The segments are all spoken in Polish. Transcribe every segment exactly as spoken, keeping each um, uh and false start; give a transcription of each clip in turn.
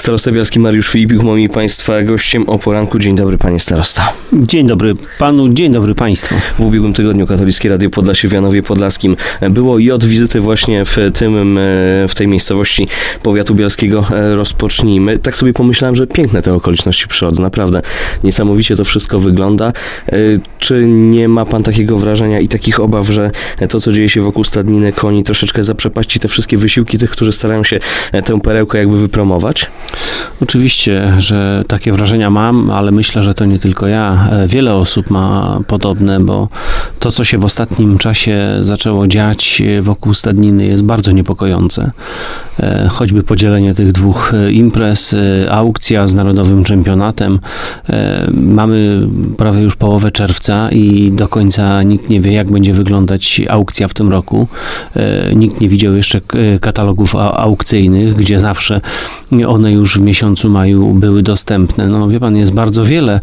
Starosta bialski Mariusz Filipik, moim Państwa gościem o poranku. Dzień dobry, panie starosta. Dzień dobry panu, dzień dobry państwu. W ubiegłym tygodniu Katolickie Radio Podlasie w Janowie Podlaskim było i od wizyty właśnie w tym, w tej miejscowości powiatu bialskiego rozpocznijmy. Tak sobie pomyślałem, że piękne te okoliczności przyrody, naprawdę niesamowicie to wszystko wygląda. Czy nie ma pan takiego wrażenia i takich obaw, że to, co dzieje się wokół stadniny koni, troszeczkę zaprzepaści te wszystkie wysiłki tych, którzy starają się tę perełkę jakby wypromować? Oczywiście, że takie wrażenia mam, ale myślę, że to nie tylko ja. Wiele osób ma podobne, bo to, co się w ostatnim czasie zaczęło dziać wokół stadniny, jest bardzo niepokojące. Choćby podzielenie tych dwóch imprez, aukcja z Narodowym Czempionatem. Mamy prawie już połowę czerwca i do końca nikt nie wie, jak będzie wyglądać aukcja w tym roku. Nikt nie widział jeszcze katalogów aukcyjnych, gdzie zawsze one już w miesiącu maju były dostępne. No wie pan, jest bardzo wiele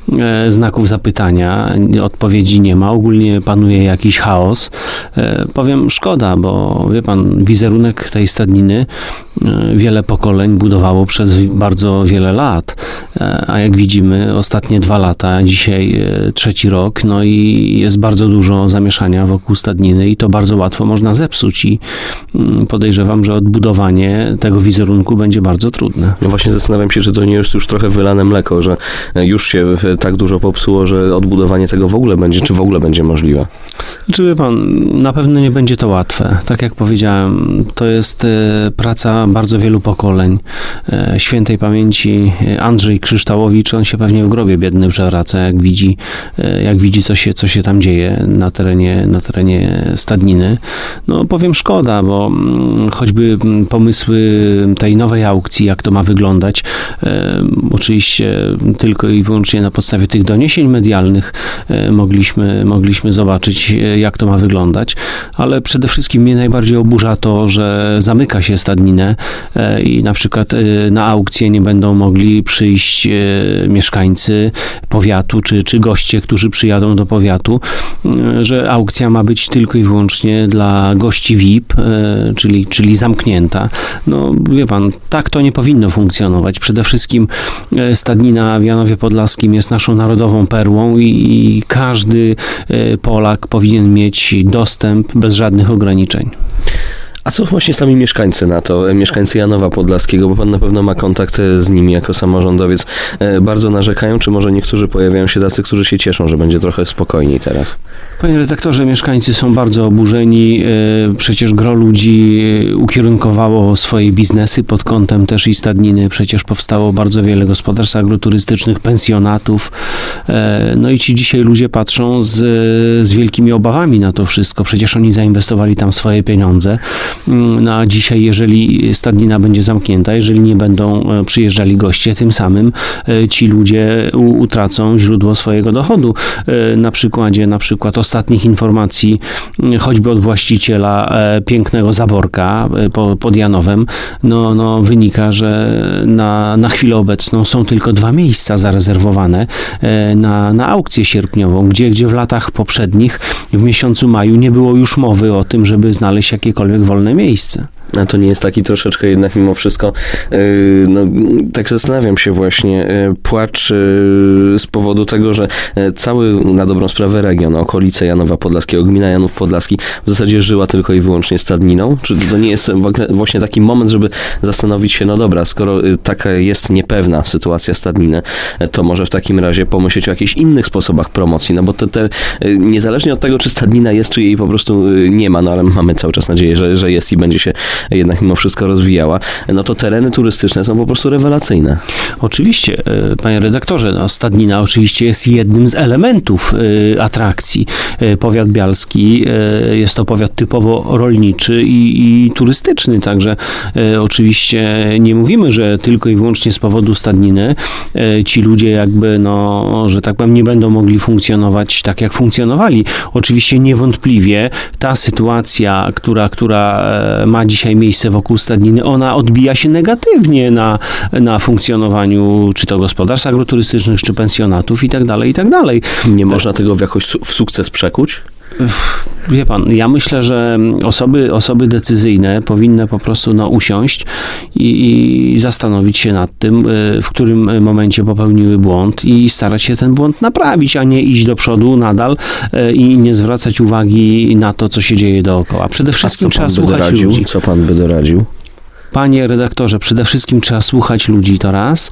e, znaków zapytania, odpowiedzi nie ma, ogólnie panuje jakiś chaos. E, powiem, szkoda, bo wie pan, wizerunek tej stadniny e, wiele pokoleń budowało przez bardzo wiele lat, e, a jak widzimy, ostatnie dwa lata, dzisiaj e, trzeci rok, no i jest bardzo dużo zamieszania wokół stadniny i to bardzo łatwo można zepsuć i mm, podejrzewam, że odbudowanie tego wizerunku będzie bardzo trudne. No właśnie zastanawiam się, czy to nie jest już trochę wylane mleko, że już się tak dużo popsuło, że odbudowanie tego w ogóle będzie, czy w ogóle będzie możliwe? Czy wie pan, na pewno nie będzie to łatwe. Tak jak powiedziałem, to jest praca bardzo wielu pokoleń. Świętej pamięci Andrzej Krzyształowicz, on się pewnie w grobie biedny przewraca, jak widzi, jak widzi co się, co się tam dzieje na terenie, na terenie stadniny. No powiem, szkoda, bo choćby pomysły tej nowej aukcji, jak to ma wyglądać, e, oczywiście tylko i wyłącznie na podstawie tych doniesień medialnych e, mogliśmy, mogliśmy zobaczyć, e, jak to ma wyglądać, ale przede wszystkim mnie najbardziej oburza to, że zamyka się stadninę e, i na przykład e, na aukcję nie będą mogli przyjść e, mieszkańcy powiatu, czy, czy goście, którzy przyjadą do powiatu, e, że aukcja ma być tylko i wyłącznie dla gości V I P, e, czyli, czyli zamknięta. No wie pan, tak to nie powinno funkcjonować. Przede wszystkim stadnina w Janowie Podlaskim jest naszą narodową perłą i, i każdy Polak powinien mieć dostęp bez żadnych ograniczeń. A co właśnie sami mieszkańcy na to, mieszkańcy Janowa Podlaskiego, bo pan na pewno ma kontakt z nimi jako samorządowiec, bardzo narzekają, czy może niektórzy pojawiają się tacy, którzy się cieszą, że będzie trochę spokojniej teraz? Panie redaktorze, mieszkańcy są bardzo oburzeni. Przecież gro ludzi ukierunkowało swoje biznesy pod kątem też i stadniny. Przecież powstało bardzo wiele gospodarstw agroturystycznych, pensjonatów. No i ci dzisiaj ludzie patrzą z, z wielkimi obawami na to wszystko. Przecież oni zainwestowali tam swoje pieniądze. No a dzisiaj, jeżeli stadnina będzie zamknięta, jeżeli nie będą przyjeżdżali goście, tym samym ci ludzie utracą źródło swojego dochodu. Na przykładzie na przykład ostatnich informacji, choćby od właściciela pięknego zaborka pod Janowem, no, no wynika, że na, na chwilę obecną są tylko dwa miejsca zarezerwowane na, na aukcję sierpniową, gdzie, gdzie w latach poprzednich, w miesiącu maju nie było już mowy o tym, żeby znaleźć jakiekolwiek wolne miejsce. A to nie jest taki troszeczkę jednak mimo wszystko, yy, no tak zastanawiam się właśnie, yy, płacz yy, z powodu tego, że yy, cały na dobrą sprawę region, okolice Janowa Podlaskiego, gmina Janów Podlaski w zasadzie żyła tylko i wyłącznie stadniną? Czy to nie jest właśnie taki moment, żeby zastanowić się, no dobra, skoro yy, taka jest niepewna sytuacja stadniny, yy, to może w takim razie pomyśleć o jakichś innych sposobach promocji, no bo te, te yy, niezależnie od tego, czy stadnina jest, czy jej po prostu yy, nie ma, no ale mamy cały czas nadzieję, że, że jest i będzie się jednak mimo wszystko rozwijała, no to tereny turystyczne są po prostu rewelacyjne. Oczywiście, panie redaktorze, no stadnina oczywiście jest jednym z elementów y, atrakcji. Powiat bialski y, jest to powiat typowo rolniczy i, i turystyczny, także y, oczywiście nie mówimy, że tylko i wyłącznie z powodu stadniny y, ci ludzie jakby, no, że tak powiem, nie będą mogli funkcjonować tak, jak funkcjonowali. Oczywiście niewątpliwie ta sytuacja, która, która ma dzisiaj miejsce wokół stadniny, ona odbija się negatywnie na, na funkcjonowaniu czy to gospodarstw agroturystycznych, czy pensjonatów i tak dalej, i tak dalej. Nie można tego w jakoś su- w sukces przekuć? Wie pan, ja myślę, że osoby, osoby decyzyjne powinny po prostu no, usiąść i, i zastanowić się nad tym, w którym momencie popełniły błąd i starać się ten błąd naprawić, a nie iść do przodu nadal i nie zwracać uwagi na to, co się dzieje dookoła. Przede wszystkim trzeba słuchać doradził? ludzi. Co pan by doradził? Panie redaktorze, przede wszystkim trzeba słuchać ludzi, to raz.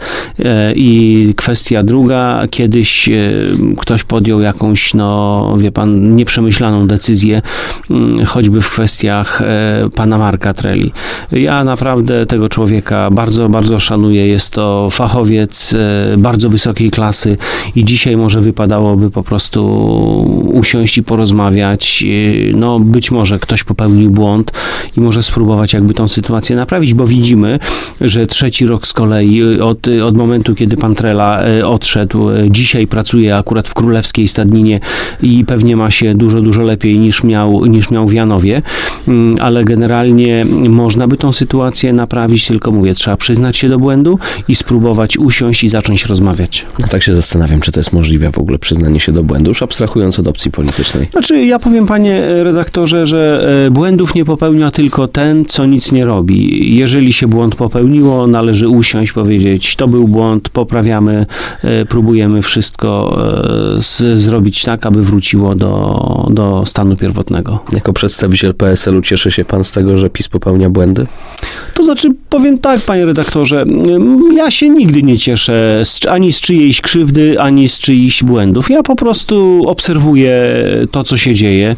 I kwestia druga, kiedyś ktoś podjął jakąś, no wie pan, nieprzemyślaną decyzję, choćby w kwestiach pana Marka Treli. Ja naprawdę tego człowieka bardzo, bardzo szanuję. Jest to fachowiec bardzo wysokiej klasy i dzisiaj może wypadałoby po prostu usiąść i porozmawiać. No być może ktoś popełnił błąd i może spróbować jakby tą sytuację naprawić, bo widzimy, że trzeci rok z kolei od, od momentu, kiedy pan Trela odszedł, dzisiaj pracuje akurat w Królewskiej Stadninie i pewnie ma się dużo, dużo lepiej niż miał, niż miał w Janowie, ale generalnie można by tą sytuację naprawić, tylko mówię, trzeba przyznać się do błędu i spróbować usiąść i zacząć rozmawiać. No tak się zastanawiam, czy to jest możliwe w ogóle przyznanie się do błędu, już abstrahując od opcji politycznej. Znaczy, ja powiem, panie redaktorze, że błędów nie popełnia tylko ten, co nic nie robi. Jeżeli się błąd popełniło, należy usiąść, powiedzieć, to był błąd, poprawiamy, próbujemy wszystko z, zrobić tak, aby wróciło do, do stanu pierwotnego. Jako przedstawiciel P S L u cieszy się pan z tego, że PiS popełnia błędy? To znaczy, powiem tak, panie redaktorze, ja się nigdy nie cieszę z, ani z czyjejś krzywdy, ani z czyichś błędów. Ja po prostu obserwuję to, co się dzieje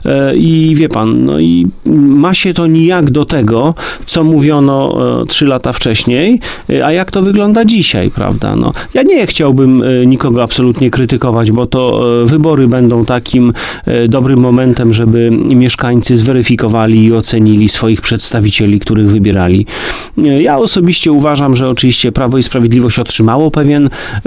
i wie pan, no i ma się to nijak do tego, co mówiono trzy lata wcześniej, a jak to wygląda dzisiaj, prawda? No, ja nie chciałbym nikogo absolutnie krytykować, bo to wybory będą takim dobrym momentem, żeby mieszkańcy zweryfikowali i ocenili swoich przedstawicieli, których wybierali. Ja osobiście uważam, że oczywiście Prawo i Sprawiedliwość otrzymało pewien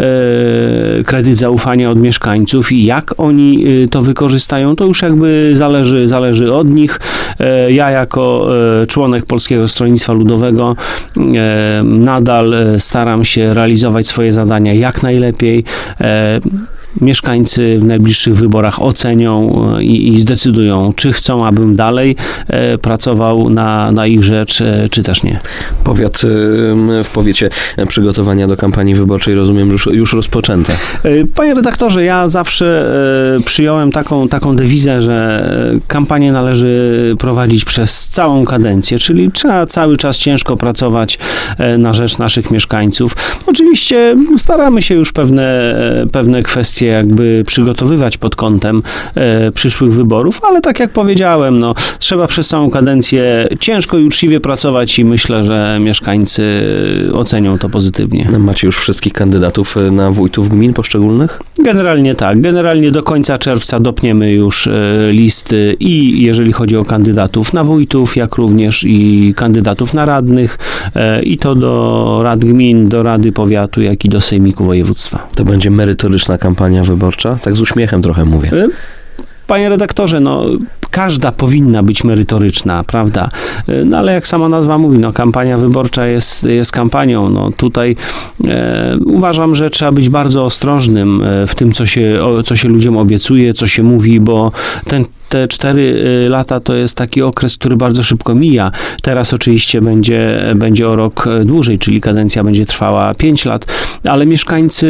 e, kredyt zaufania od mieszkańców i jak oni to wykorzystają, to już jakby zależy, zależy od nich. E, ja jako e, członek Polskiego Stronnictwa Ludowego e, nadal staram się realizować swoje zadania jak najlepiej. E, Mieszkańcy w najbliższych wyborach ocenią i, i zdecydują, czy chcą, abym dalej e, pracował na, na ich rzecz, e, czy też nie. Powiat, w powiecie przygotowania do kampanii wyborczej, rozumiem, już, już rozpoczęte. Panie redaktorze, ja zawsze e, przyjąłem taką, taką dewizę, że kampanię należy prowadzić przez całą kadencję, czyli trzeba cały czas ciężko pracować e, na rzecz naszych mieszkańców. Oczywiście staramy się już pewne, pewne kwestie jakby przygotowywać pod kątem e, przyszłych wyborów, ale tak jak powiedziałem, no, trzeba przez całą kadencję ciężko i uczciwie pracować i myślę, że mieszkańcy ocenią to pozytywnie. Macie już wszystkich kandydatów na wójtów gmin poszczególnych? Generalnie tak. Generalnie do końca czerwca dopniemy już e, listy i jeżeli chodzi o kandydatów na wójtów, jak również i kandydatów na radnych e, i to do rad gmin, do Rady Powiatu, jak i do Sejmiku Województwa. To będzie merytoryczna kampania wyborcza? Tak z uśmiechem trochę mówię. Panie redaktorze, no każda powinna być merytoryczna, prawda? No ale jak sama nazwa mówi, no kampania wyborcza jest, jest kampanią. No tutaj e, uważam, że trzeba być bardzo ostrożnym w tym, co się, co się ludziom obiecuje, co się mówi, bo ten te cztery lata to jest taki okres, który bardzo szybko mija. Teraz oczywiście będzie, będzie o rok dłużej, czyli kadencja będzie trwała pięć lat, ale mieszkańcy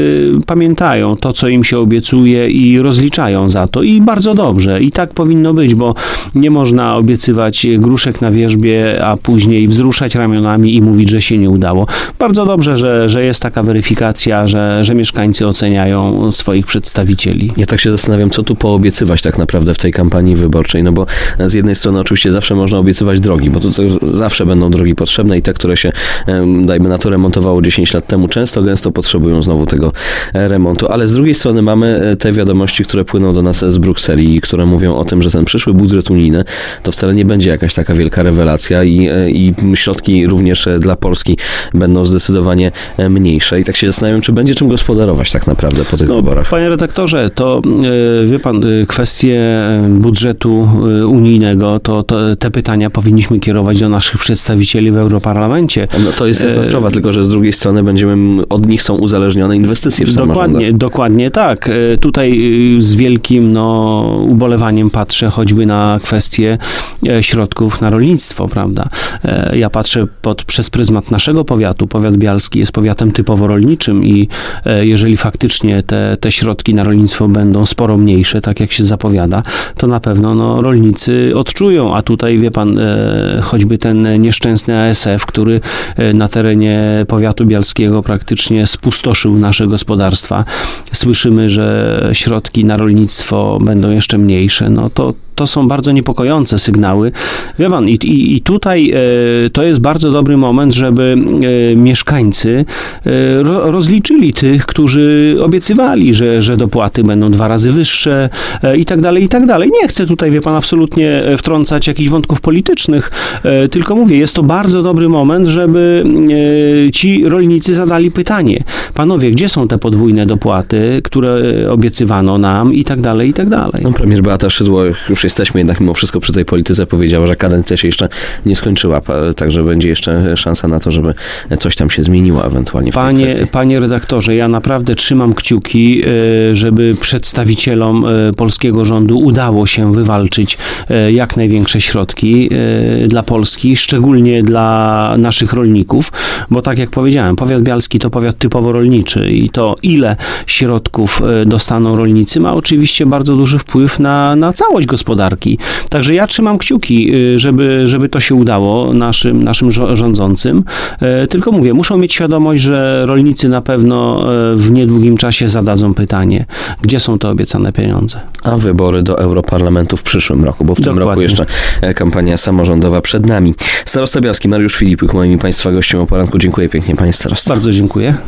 pamiętają to, co im się obiecuje i rozliczają za to i bardzo dobrze. I tak powinno być, bo nie można obiecywać gruszek na wierzbie, a później wzruszać ramionami i mówić, że się nie udało. Bardzo dobrze, że, że jest taka weryfikacja, że, że mieszkańcy oceniają swoich przedstawicieli. Ja tak się zastanawiam, co tu poobiecywać tak naprawdę w tej kampanii wyborczej, no bo z jednej strony oczywiście zawsze można obiecywać drogi, bo to, to zawsze będą drogi potrzebne i te, które się, dajmy na to, remontowało dziesięć lat temu, często, gęsto potrzebują znowu tego remontu, ale z drugiej strony mamy te wiadomości, które płyną do nas z Brukseli i które mówią o tym, że ten przyszły budżet unijny to wcale nie będzie jakaś taka wielka rewelacja i, i środki również dla Polski będą zdecydowanie mniejsze i tak się zastanawiam, czy będzie czym gospodarować tak naprawdę po tych no, wyborach. Panie redaktorze, to wie pan, kwestie budżetu unijnego, to, to te pytania powinniśmy kierować do naszych przedstawicieli w Europarlamencie. No to jest jasna sprawa, tylko że z drugiej strony będziemy, od nich są uzależnione inwestycje w samorządach. Dokładnie, dokładnie tak. Tutaj z wielkim no, ubolewaniem patrzę choćby na kwestię środków na rolnictwo, prawda. Ja patrzę pod, przez pryzmat naszego powiatu. Powiat bialski jest powiatem typowo rolniczym i jeżeli faktycznie te, te środki na rolnictwo będą sporo mniejsze, tak jak się zapowiada, to na pewno no, rolnicy odczują, a tutaj wie pan, choćby ten nieszczęsny A S F, który na terenie powiatu bialskiego praktycznie spustoszył nasze gospodarstwa. Słyszymy, że środki na rolnictwo będą jeszcze mniejsze. No to, to są bardzo niepokojące sygnały. Wie pan, i, i, i tutaj e, to jest bardzo dobry moment, żeby e, mieszkańcy e, ro, rozliczyli tych, którzy obiecywali, że, że dopłaty będą dwa razy wyższe e, i tak dalej, i tak dalej. Nie chcę tutaj, wie pan, absolutnie wtrącać jakichś wątków politycznych, e, tylko mówię, jest to bardzo dobry moment, żeby e, ci rolnicy zadali pytanie. Panowie, gdzie są te podwójne dopłaty, które obiecywano nam i tak dalej, i tak dalej. No, premier Beata Szydło, już jesteśmy jednak mimo wszystko przy tej polityce, powiedziała, że kadencja się jeszcze nie skończyła, także będzie jeszcze szansa na to, żeby coś tam się zmieniło ewentualnie w tej panie, kwestii. Panie redaktorze, ja naprawdę trzymam kciuki, żeby przedstawicielom polskiego rządu udało się wywalczyć jak największe środki dla Polski, szczególnie dla naszych rolników, bo tak jak powiedziałem, powiat bialski to powiat typowo rolniczy i to ile środków dostaną rolnicy ma oczywiście bardzo duży wpływ na, na całość gospodarki. Także ja trzymam kciuki, żeby, żeby to się udało naszym, naszym rządzącym. Tylko mówię, muszą mieć świadomość, że rolnicy na pewno w niedługim czasie zadadzą pytanie, gdzie są te obiecane pieniądze. A wybory do Europarlamentu w przyszłym roku, bo w Dokładnie. tym roku jeszcze kampania samorządowa przed nami. Starosta bialski Mariusz Filipuk, moim i państwa gościem o poranku. Dziękuję pięknie, panie starosto. Bardzo dziękuję.